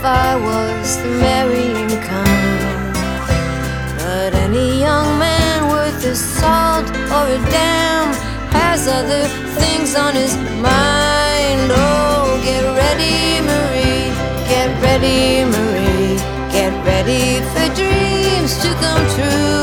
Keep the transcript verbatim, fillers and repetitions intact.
I was the marrying kind. But any young man worth his salt or a damn has other things on his mind. Oh, get ready, Marie, get ready, Marie, get ready for dreams to come true.